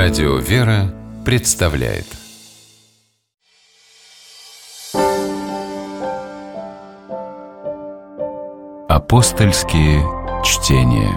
Радио «Вера» представляет Апостольские чтения.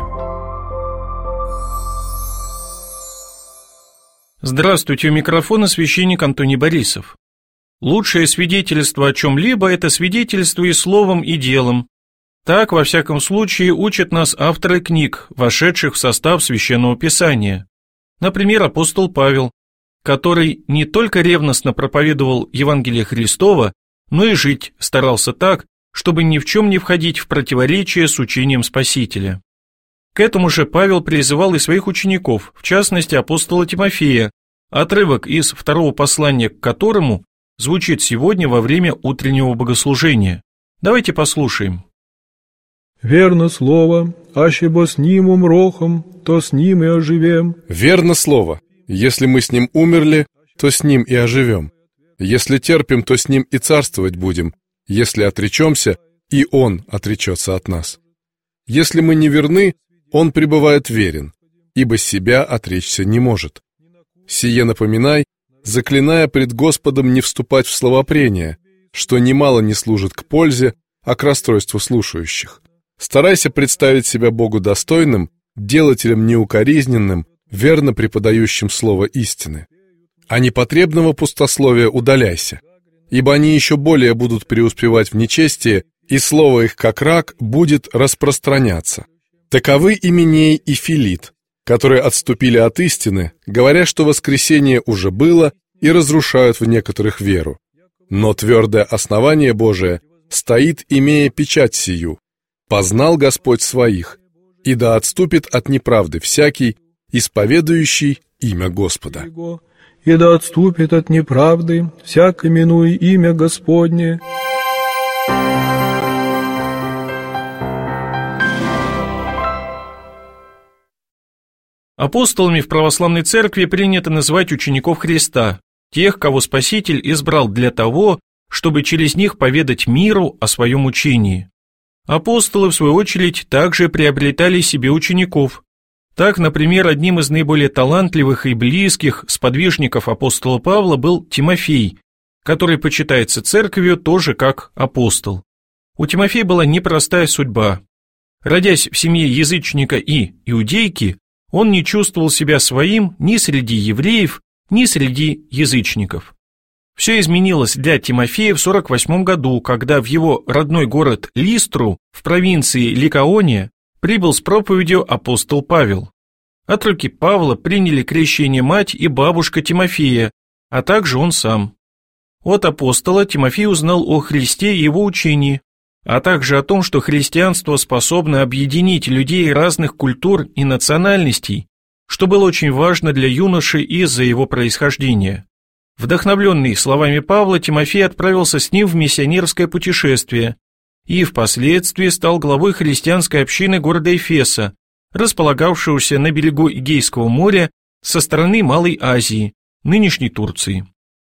Здравствуйте, у микрофона священник Антоний Борисов. Лучшее свидетельство о чем-либо – это свидетельство и словом, и делом. Так, во всяком случае, учат нас авторы книг, вошедших в состав Священного Писания. Например, апостол Павел, который не только ревностно проповедовал Евангелие Христово, но и жить старался так, чтобы ни в чем не входить в противоречие с учением Спасителя. К этому же Павел призывал и своих учеников, в частности апостола Тимофея, отрывок из второго послания к которому звучит сегодня во время утреннего богослужения. Давайте послушаем. «Верно слово, аще бо с ним умрохом, то с ним и оживем». Верно слово, если мы с ним умерли, то с ним и оживем. Если терпим, то с ним и царствовать будем. Если отречемся, и он отречется от нас. Если мы не верны, он пребывает верен, ибо себя отречься не может. Сие напоминай, заклиная пред Господом не вступать в словопрение, что немало не служит к пользе, а к расстройству слушающих. Старайся представить себя Богу достойным, делателем неукоризненным, верно преподающим слово истины. А непотребного пустословия удаляйся, ибо они еще более будут преуспевать в нечестии, и слово их, как рак, будет распространяться. Таковы Именей и Филит, которые отступили от истины, говоря, что воскресение уже было, и разрушают в некоторых веру. Но твердое основание Божие стоит, имея печать сию. Познал Господь своих, и да отступит от неправды всякий, исповедующий имя Господа. И да отступит от неправды всяк, именуя имя Господне. Апостолами в православной церкви принято называть учеников Христа, тех, кого Спаситель избрал для того, чтобы через них поведать миру о своем учении. Апостолы, в свою очередь, также приобретали себе учеников. Так, например, одним из наиболее талантливых и близких сподвижников апостола Павла был Тимофей, который почитается церковью тоже как апостол. У Тимофея была непростая судьба. Родясь в семье язычника и иудейки, он не чувствовал себя своим ни среди евреев, ни среди язычников. Все изменилось для Тимофея в 48 году, когда в его родной город Листру в провинции Ликаония прибыл с проповедью апостол Павел. От руки Павла приняли крещение мать и бабушка Тимофея, а также он сам. От апостола Тимофей узнал о Христе и его учении, а также о том, что христианство способно объединить людей разных культур и национальностей, что было очень важно для юноши из-за его происхождения. Вдохновленный словами Павла, Тимофей отправился с ним в миссионерское путешествие и впоследствии стал главой христианской общины города Эфеса, располагавшегося на берегу Эгейского моря со стороны Малой Азии, нынешней Турции.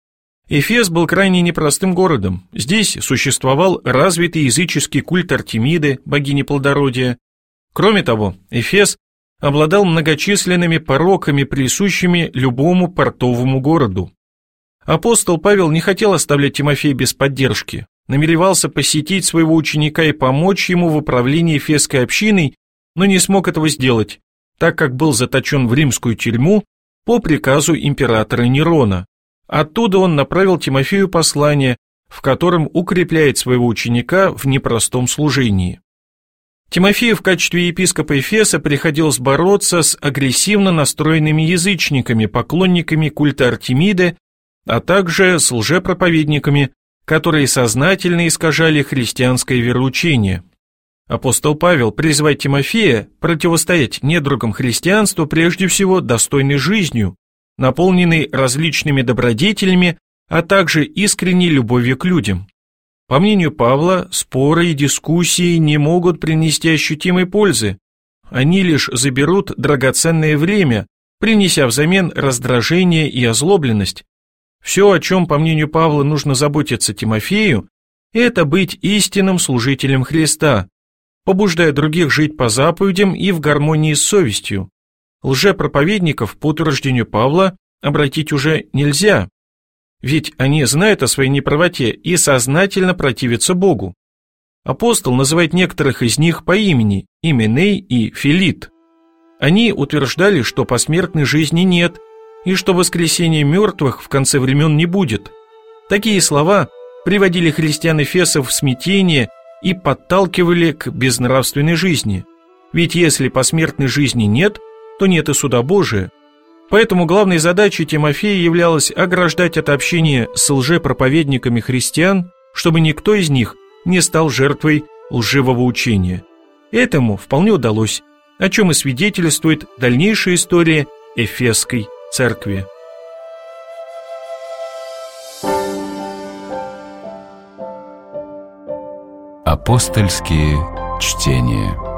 Эфес был крайне непростым городом. Здесь существовал развитый языческий культ Артемиды, богини плодородия. Кроме того, Эфес обладал многочисленными пороками, присущими любому портовому городу. Апостол Павел не хотел оставлять Тимофея без поддержки, намеревался посетить своего ученика и помочь ему в управлении Эфесской общиной, но не смог этого сделать, так как был заточен в римскую тюрьму по приказу императора Нерона. Оттуда он направил Тимофею послание, в котором укрепляет своего ученика в непростом служении. Тимофею в качестве епископа Эфеса приходилось бороться с агрессивно настроенными язычниками, поклонниками культа Артемиды, а также с лжепроповедниками, которые сознательно искажали христианское вероучение. Апостол Павел призывает Тимофея противостоять недругам христианства прежде всего достойной жизнью, наполненной различными добродетелями, а также искренней любовью к людям. По мнению Павла, споры и дискуссии не могут принести ощутимой пользы, они лишь заберут драгоценное время, принеся взамен раздражение и озлобленность. Все, о чем, по мнению Павла, нужно заботиться Тимофею, это быть истинным служителем Христа, побуждая других жить по заповедям и в гармонии с совестью. лжепроповедников, по утверждению Павла, обратить уже нельзя, ведь они знают о своей неправоте и сознательно противятся Богу. Апостол называет некоторых из них по имени – Именей и Филит. Они утверждали, что посмертной жизни нет и что воскресения мертвых в конце времен не будет. Такие слова приводили христиан Эфесов в смятение и подталкивали к безнравственной жизни. Ведь если посмертной жизни нет, то нет и суда Божия. Поэтому главной задачей Тимофея являлось ограждать от общения с лжепроповедниками христиан, чтобы никто из них не стал жертвой лживого учения. Этому вполне удалось, о чем и свидетельствует дальнейшая история Эфесской церкви. Апостольские чтения.